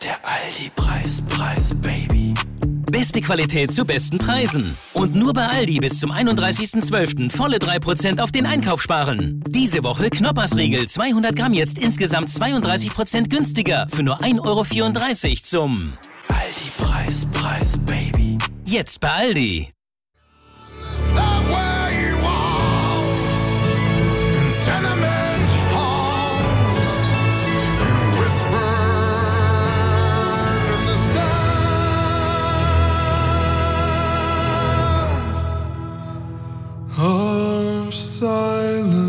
Der Aldi-Preis, Baby. Beste Qualität zu besten Preisen. Und nur bei Aldi bis zum 31.12. volle 3% auf den Einkauf sparen. Diese Woche Knoppersriegel 200 Gramm jetzt insgesamt 32% günstiger für nur 1,34 € zum Aldi-Preis, Baby. Jetzt bei Aldi. Of silence.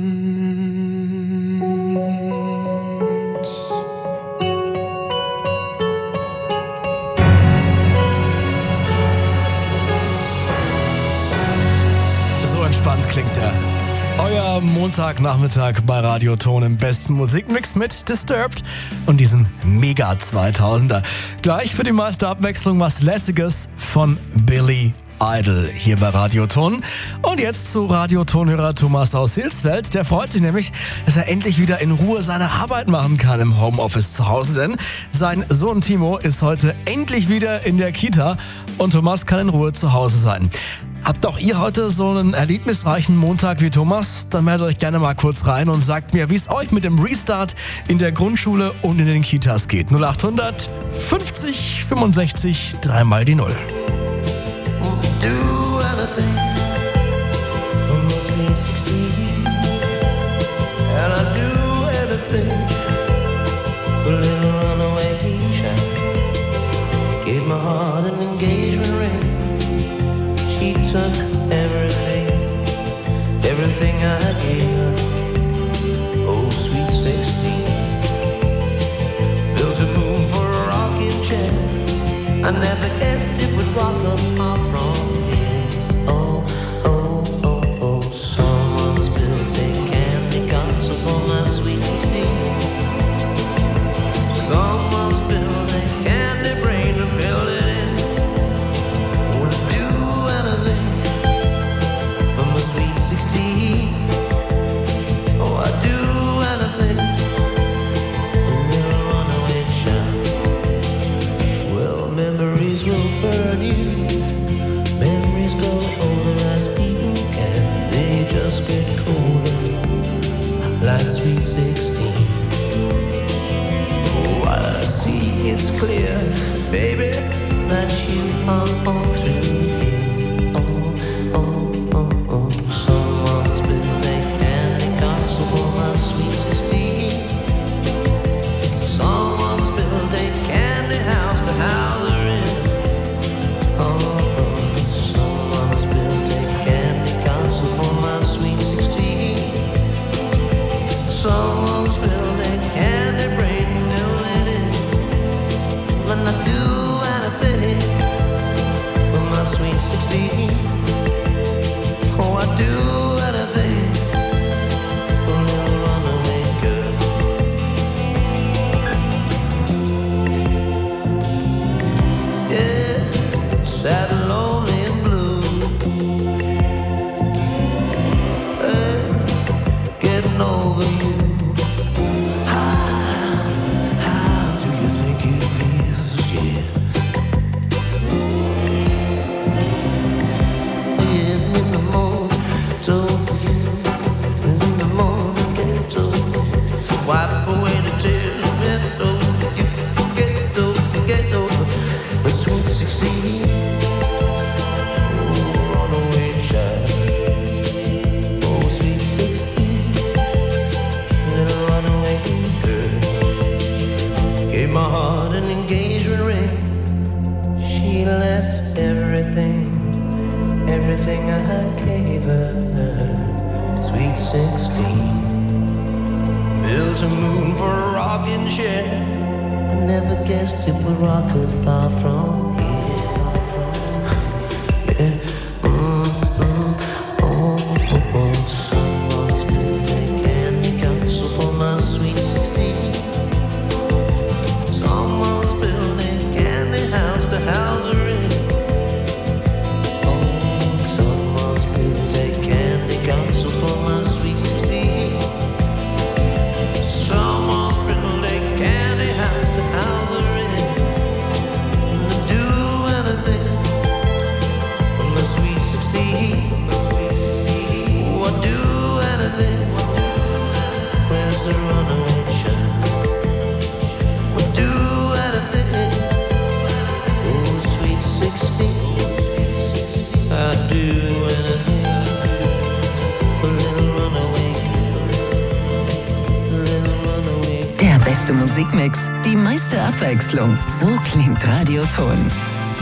So entspannt klingt er. Euer Montagnachmittag bei Radio Ton im besten Musikmix mit Disturbed und diesem Mega 2000er. Gleich für die meiste Abwechslung was Lässiges von Billy Idol hier bei Radio Ton. Und jetzt zu Radio Tonhörer Thomas aus Hilsfeld. Der freut sich nämlich, dass er endlich wieder in Ruhe seine Arbeit machen kann im Homeoffice zu Hause. Denn sein Sohn Timo ist heute endlich wieder in der Kita und Thomas kann in Ruhe zu Hause sein. Habt auch ihr heute so einen erlebnisreichen Montag wie Thomas? Dann meldet euch gerne mal kurz rein und sagt mir, wie es euch mit dem Restart in der Grundschule und in den Kitas geht. 0800 50 65 3 mal die 0. Do anything for my sweet 16, and I do anything for a little runaway child. Gave my heart an engagement ring. She took everything I gave her. Oh, sweet 16. Built a moon for a rocking chair. I never guessed it would rock up my prom. Someone's built a candy castle for my sweet 16. Someone's built a candy brain to fill it in. Wanna do anything for my sweet 16. Oh, I do anything for a little runaway child. Well, memories will burn you. Memories go older as people can. They just get colder, like sweet 16. Oh, I see it's clear, baby, that you are all through here. Oh, someone's built a candy castle for my sweet 16. Someone's built a candy house to house her in. Someone's built a candy castle for my sweet 16. Someone's built a candy brain to fill it in. When I do anything for my sweet 16. Oh, I do anything for a little runaway girl. Yeah, sad and lonely and blue. Hey, getting over you. How do you think it feels? Yeah. In the morning, told you. In the morning, get over. Wipe away the tears, get over you. Get over. The sweet 16. Oh, runaway child. Oh, sweet 16. Little runaway girl. Gave my heart an engagement ring. She left everything I gave her. Sweet 16. Built a moon for a rocking chair. I never guessed it would rock her far from here. Yeah. Someone's built a candy castle for my sweet 16. Someone's built a candy house to house her in. Oh, someone's built a candy castle for my sweet 16. Someone's built a candy house to house her in. Musikmix. Die meiste Abwechslung. So klingt Radioton.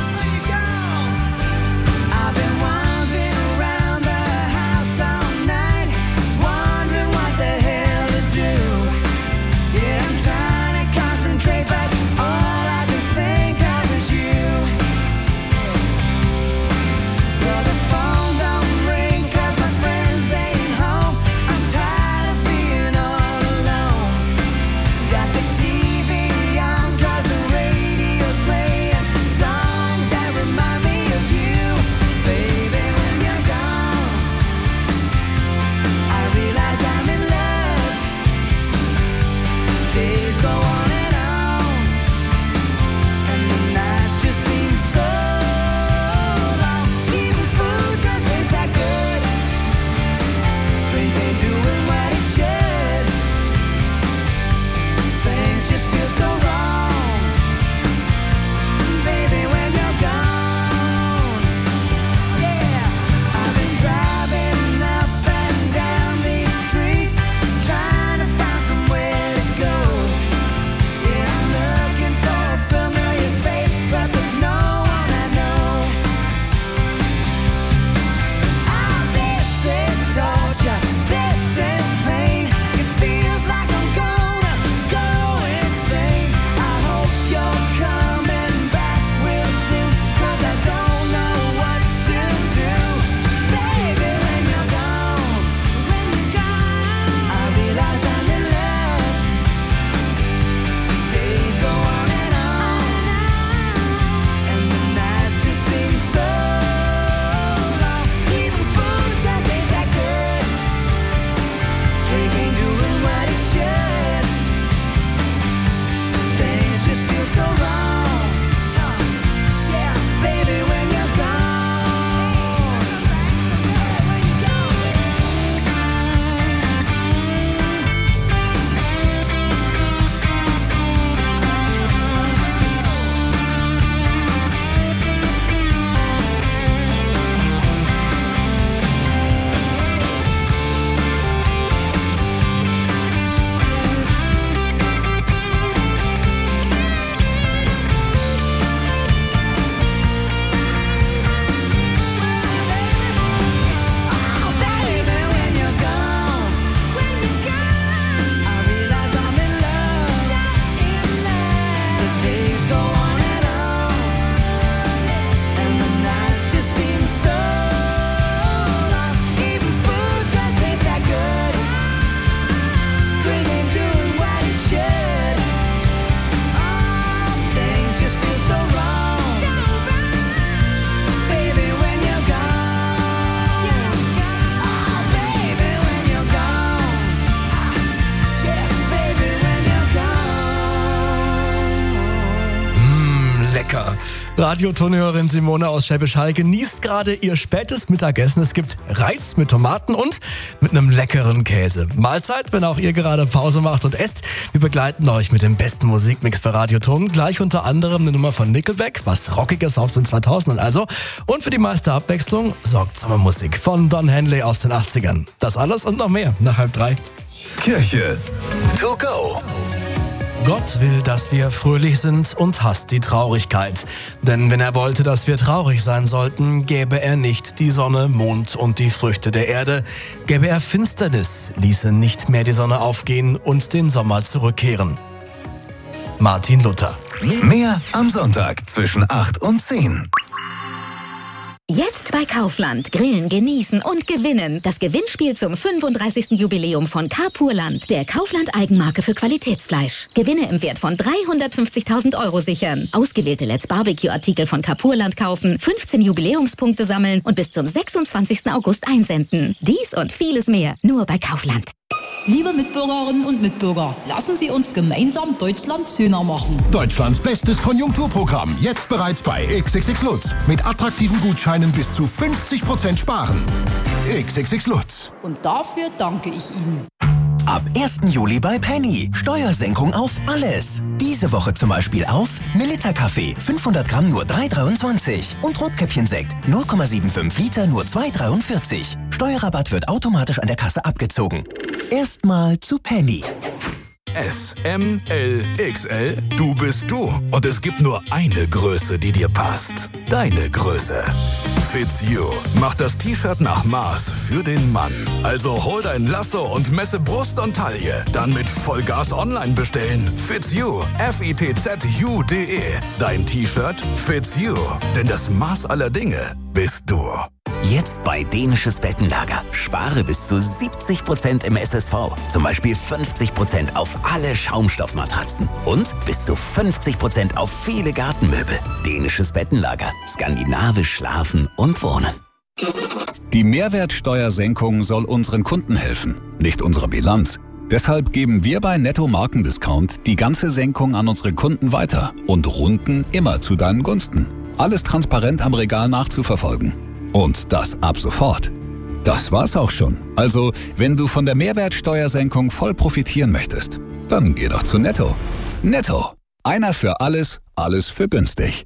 Radiotonhörerin Simone aus Schwäbisch Hall genießt gerade ihr spätes Mittagessen. Es gibt Reis mit Tomaten und mit einem leckeren Käse. Mahlzeit, wenn auch ihr gerade Pause macht und esst. Wir begleiten euch mit dem besten Musikmix bei Radioton. Gleich unter anderem eine Nummer von Nickelback, was Rockiges aus den 2000ern also. Und für die meiste Abwechslung sorgt Sommermusik von Don Henley aus den 80ern. Das alles und noch mehr nach 2:30. Kirche to go. Gott will, dass wir fröhlich sind und hasst die Traurigkeit. Denn wenn er wollte, dass wir traurig sein sollten, gäbe er nicht die Sonne, Mond und die Früchte der Erde. Gäbe er Finsternis, ließe nicht mehr die Sonne aufgehen und den Sommer zurückkehren. Martin Luther. Mehr am Sonntag zwischen 8 und 10. Jetzt bei Kaufland. Grillen, genießen und gewinnen. Das Gewinnspiel zum 35. Jubiläum von Carpurland, der Kaufland-Eigenmarke für Qualitätsfleisch. Gewinne im Wert von 350.000 € sichern. Ausgewählte Let's Barbecue-Artikel von Carpurland kaufen, 15 Jubiläumspunkte sammeln und bis zum 26. August einsenden. Dies und vieles mehr. Nur bei Kaufland. Liebe Mitbürgerinnen und Mitbürger, lassen Sie uns gemeinsam Deutschland schöner machen. Deutschlands bestes Konjunkturprogramm. Jetzt bereits bei XXX Lutz. Mit attraktiven Gutscheinen bis zu 50% sparen. XXX Lutz. Und dafür danke ich Ihnen. Ab 1. Juli bei Penny. Steuersenkung auf alles. Diese Woche zum Beispiel auf Melitta-Kaffee 500 Gramm nur 3,23 und Rotkäppchensekt 0,75 Liter nur 2,43. Steuerrabatt wird automatisch an der Kasse abgezogen. Erstmal zu Penny. S, M, L, XL, du bist du. Und es gibt nur eine Größe, die dir passt. Deine Größe. Fits You macht das T-Shirt nach Maß für den Mann. Also hol dein Lasso und messe Brust und Taille. Dann mit Vollgas online bestellen. Fits You, FITZU.de. Dein T-Shirt Fits You. Denn das Maß aller Dinge bist du. Jetzt bei Dänisches Bettenlager. Spare bis zu 70% im SSV. Zum Beispiel 50% auf alle Schaumstoffmatratzen. Und bis zu 50% auf viele Gartenmöbel. Dänisches Bettenlager. Skandinavisch schlafen und wohnen. Die Mehrwertsteuersenkung soll unseren Kunden helfen, nicht unserer Bilanz. Deshalb geben wir bei Netto Markendiscount die ganze Senkung an unsere Kunden weiter und runden immer zu deinen Gunsten. Alles transparent am Regal nachzuverfolgen. Und das ab sofort. Das war's auch schon. Also, wenn du von der Mehrwertsteuersenkung voll profitieren möchtest, dann geh doch zu Netto. Netto. Einer für alles, alles für günstig.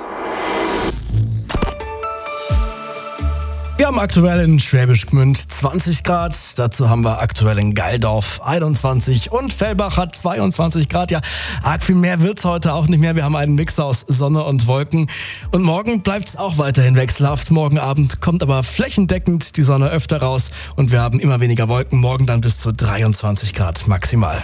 Wir haben aktuell in Schwäbisch Gmünd 20 Grad, dazu haben wir aktuell in Geildorf 21 und Fellbach hat 22 Grad. Ja, arg viel mehr wird's heute auch nicht mehr. Wir haben einen Mix aus Sonne und Wolken und morgen bleibt's auch weiterhin wechselhaft. Morgen Abend kommt aber flächendeckend die Sonne öfter raus und wir haben immer weniger Wolken. Morgen dann bis zu 23 Grad maximal.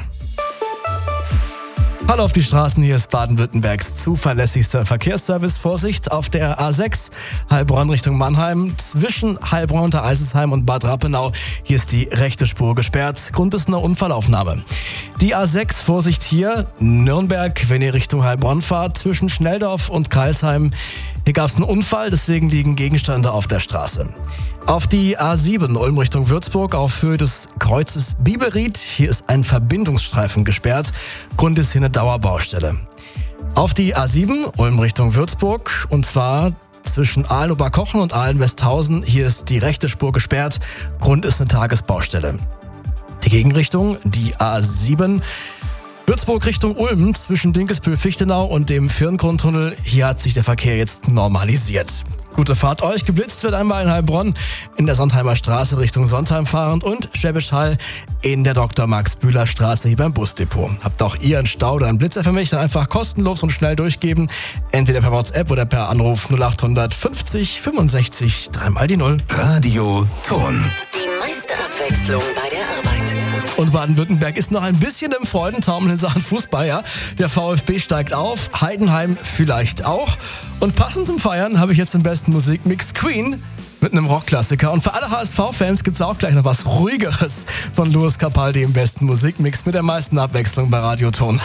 Hallo auf die Straßen, hier ist Baden-Württembergs zuverlässigster Verkehrsservice. Vorsicht auf der A6, Heilbronn Richtung Mannheim, zwischen Heilbronn unter Eisesheim und Bad Rappenau. Hier ist die rechte Spur gesperrt, Grund ist eine Unfallaufnahme. Die A6, Vorsicht hier, Nürnberg, wenn ihr Richtung Heilbronn fahrt, zwischen Schnelldorf und Karlsheim. Hier gab es einen Unfall, deswegen liegen Gegenstände auf der Straße. Auf die A7 Ulm Richtung Würzburg auf Höhe des Kreuzes Bibelried. Hier ist ein Verbindungsstreifen gesperrt. Grund ist hier eine Dauerbaustelle. Auf die A7 Ulm Richtung Würzburg und zwar zwischen Aalen-Oberkochen und Aalen-Westhausen. Hier ist die rechte Spur gesperrt. Grund ist eine Tagesbaustelle. Die Gegenrichtung, die A7 Würzburg Richtung Ulm zwischen Dinkelsbühl-Fichtenau und dem Firngrundtunnel. Hier hat sich der Verkehr jetzt normalisiert. Gute Fahrt euch. Geblitzt wird einmal in Heilbronn in der Sontheimer Straße Richtung Sontheim fahrend und Schwäbisch Hall in der Dr.Max-Bühler-Straße hier beim Busdepot. Habt auch ihr einen Stau oder einen Blitzer für mich, dann einfach kostenlos und schnell durchgeben. Entweder per WhatsApp oder per Anruf 0800 50 65 3 die 0. Radio Ton. Die meiste Abwechslung bei der Arbeit. Und Baden-Württemberg ist noch ein bisschen im Freudentaumel in Sachen Fußball, ja. Der VfB steigt auf, Heidenheim vielleicht auch. Und passend zum Feiern habe ich jetzt den besten Musikmix Queen mit einem Rockklassiker. Und für alle HSV-Fans gibt es auch gleich noch was Ruhigeres von Louis Capaldi im besten Musikmix mit der meisten Abwechslung bei Radio Ton.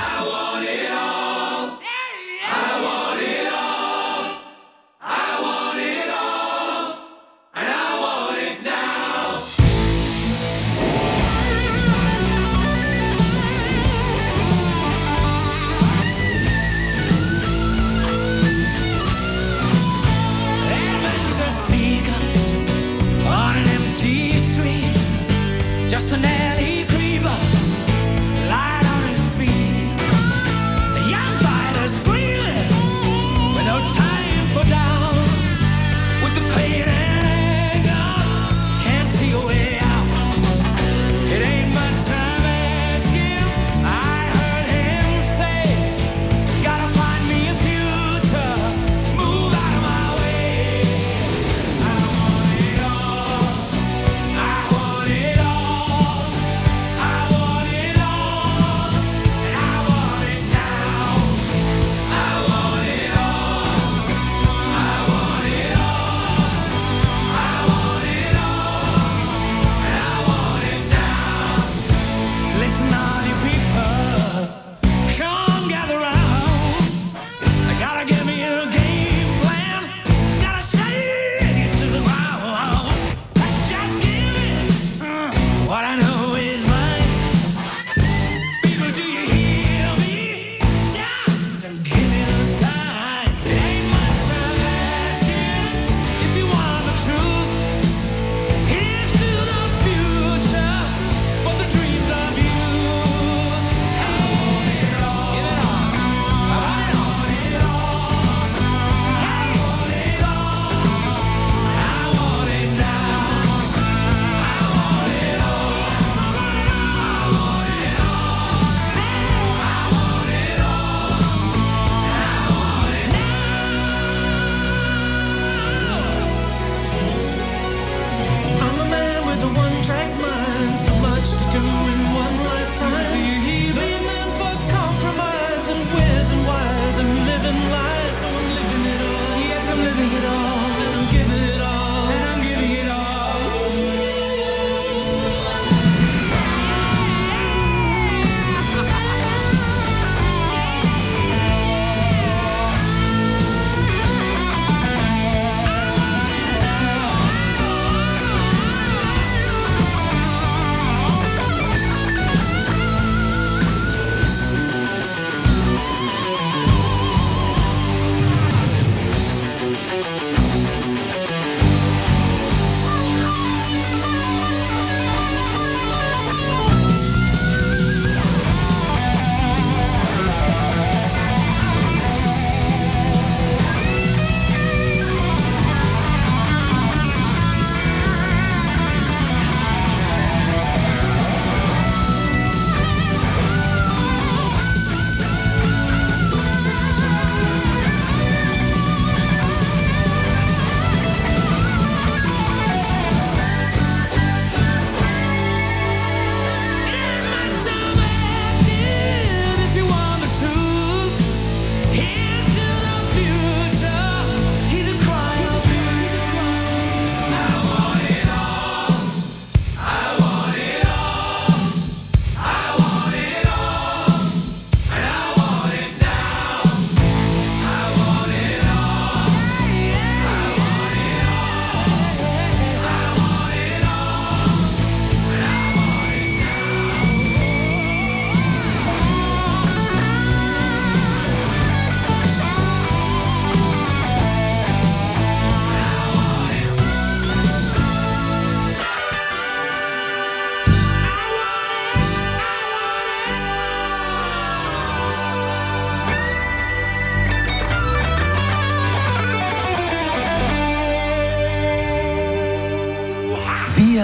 Just an alley creeper, light on his feet.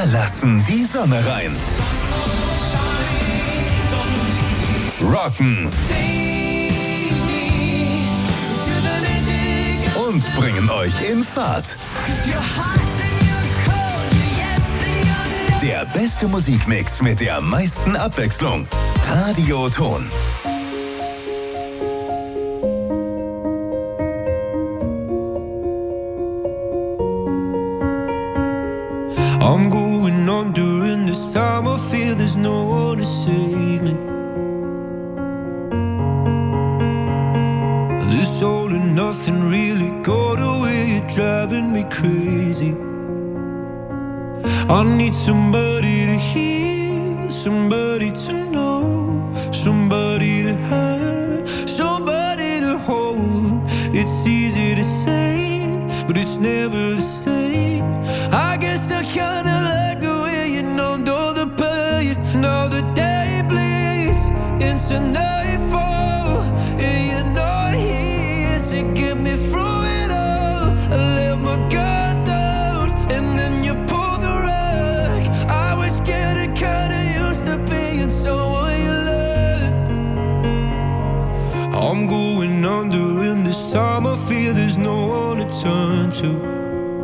lassen die Sonne rein. Rocken und bringen euch in Fahrt. Der beste Musikmix mit der meisten Abwechslung. Radio Ton. I'm going on during this time. I feel there's no one to save me. This all and nothing really got away. You're driving me crazy. I need somebody to hear, somebody to know, somebody to have, somebody to hold. It's easy to say, but it's never the same. I guess I kinda like the way you numbed all the pain. Now the day bleeds into nightfall, and you're not here to get me through it all. I let my guard down, and then you pulled the rug. I was getting kinda used to being someone you loved. I'm going under, and this time I feel there's no one to turn to.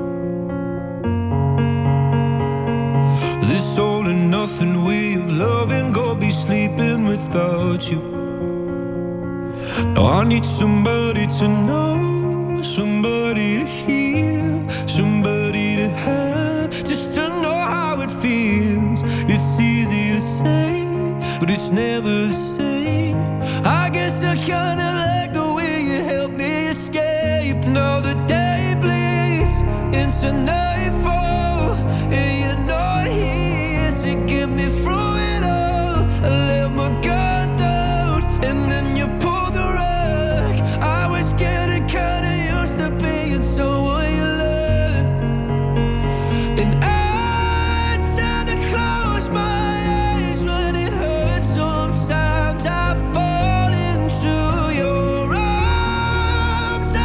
This all and nothing way of loving, go be sleeping without you. Now I need somebody to know, somebody to hear, somebody to have, just to know how it feels. It's easy to say, but it's never the same. I guess I kinda like the way you help me escape. Now the day bleeds into nightfall, and you're not here to get me through it all. I let my guard down, and then you pulled the rug. I was getting kinda used to being so